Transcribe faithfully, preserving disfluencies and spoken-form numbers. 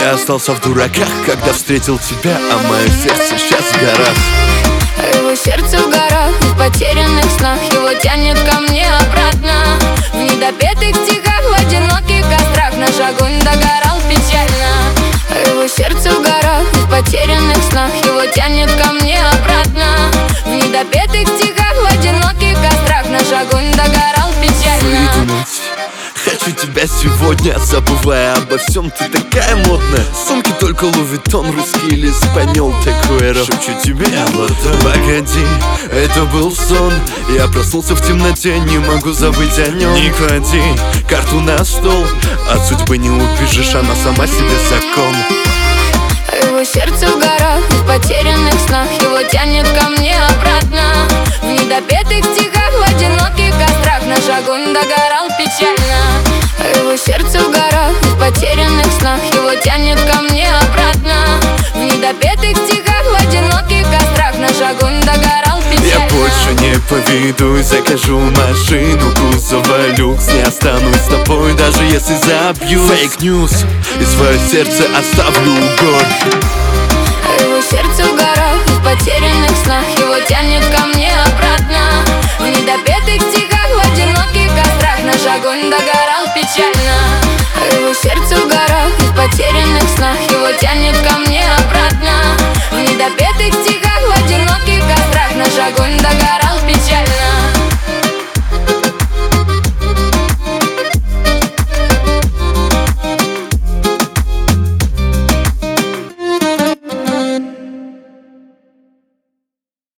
Я остался в дураках, когда встретил тебя, а мое сердце сейчас в горах. Его сердце в горах, в потерянных снах. Его тянет ко мне обратно. В недопетых стихах, в одиноких кострах наш огонь догорал печально. Его сердце в горах, в потерянных снах. Его тянет ко мне обратно. В недопетых стихах, в одиноких кострах наш огонь догорал печально. Выдумать хочу тебя сегодня, забывая обо всем, ты такая модная. Сумки только Луи Виттон, русский или испаньол, такой рэп. Шепчу тебе, погоди, это был сон. Я проснулся в темноте, не могу забыть о нем. Не клади карту на стол, от судьбы не убежишь, она сама себе закон. Его сердце в горах, в потерянных снах. Его тянет ко мне обратно. В недопетых стихах, в одиноких кострах наш огонь догорал печально. Его сердце в горах, в потерянных снах. Его тянет ко мне обратно. В недопетых стихах, в одиноких кострах наш огонь догорал печально. Я больше не поведусь, закажу машину, кузова люкс. Не останусь с тобой, даже если забью. Фейк ньюс, и свое сердце оставлю у гор. Его сердце в горах, в потерянных снах. Его тянет ко